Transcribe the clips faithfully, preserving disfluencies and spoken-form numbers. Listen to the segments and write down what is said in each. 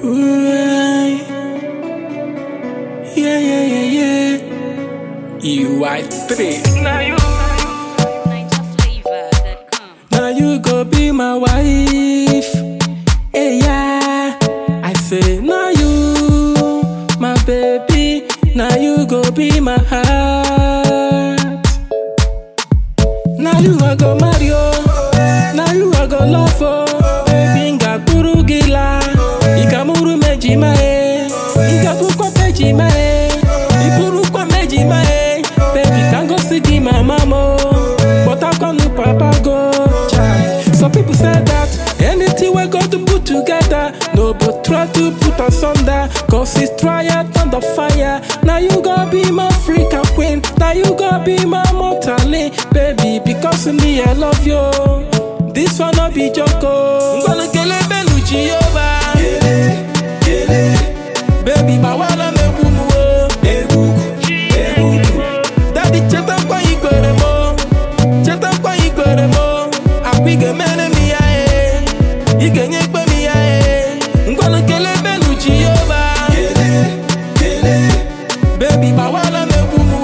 Ooh, yeah, yeah, yeah, yeah. You are three. Now you, Niger flavor dot com. Now you go be my wife. Hey, yeah. I say, now you, my baby. Now you go be my heart. Now you I go marry, oh. Now you I go love, oh. Baby, nga guru gila. Ika muru meji mae. Ika bukwa peji mae. Iburu kwa meji mae. Baby, can go see the mama mo. But I can't look papa go. Child. Some people say that anything we got to put together, no but try to put us under. Cause it's triad on the fire. Now you gotta be my African queen. Now you gotta be my mortally. Baby, because of me I love you. This one not be joko. I'm gonna get a beluchi over. Baby, my wala me wumu. Daddy cheta kwa ikwere mo. Cheta kwa ikwere mo. Apige mene mi ae. Ige nyekwe mi ae. I'm gonna get a beluchi over. Baby, my wala me wumu.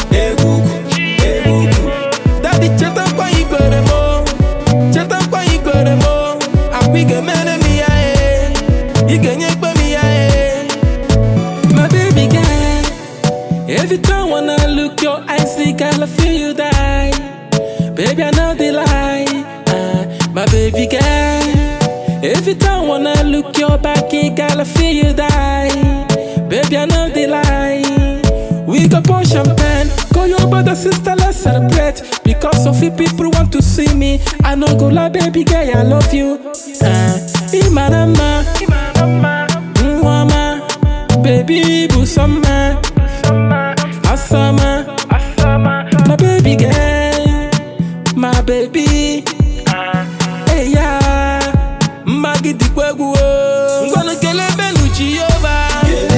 Daddy cheta kwa ikwere mo. Cheta kwa ikwere mo. Apige mene mi ae. Ige nyekwe mi ae. My baby girl, every time when I look your eyes, see, girl, I feel you die. Baby, I know the lie. Uh, my baby girl, every time when I look your back, girl, I feel you die. Baby, I know the lie. We got pour champagne, call your brother, sister, let's celebrate. Because of you people want to see me, I know go lie, baby girl, I love you. Uh, Imanama, Mwama, baby, Busama, Asama, my baby girl, my baby. Hey, yeah, Maggie di Kwegu. I'm gonna get a beluchi over.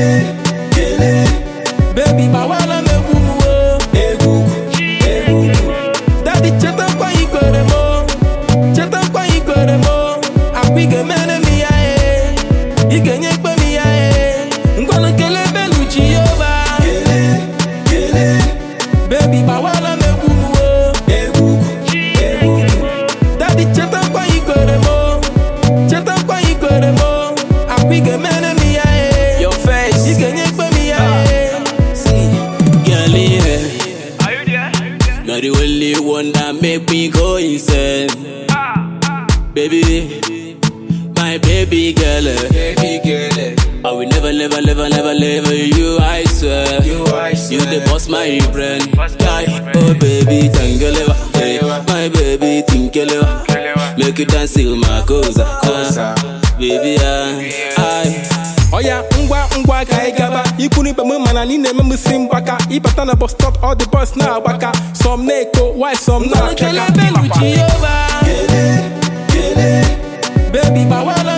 Baby, my wala me wumu. Daddy cheta kwa ikwere mo. Cheta kwa ikwere mo. Apige mene mi ae. Ige nyekwe mi ae. I'm gonna get a beluchi over. Baby, my wala me wumu. Daddy cheta kwa ikwere mo. Cheta kwa ikwere mo. Apige mene mi ae. Your face, Ige nyekwe mi ae. girl, yeah. are you there? You're the only one that make me go insane. Baby, my baby girl, eh. Baby girl, I will never, never, never, never leave you, I swear. you are You the boss, my brain. Guy, oh baby, tangelewa. Hey, my baby, tinkelewa. Make you dance till my cosa. Uh, baby, I, I. Oya, ngwa ngwa ka igaba. Ikuni be mu mana ni na me musim baka. Ipata na bus stop all the boys na baka. Some neko, why some na cheka. Baby, my wala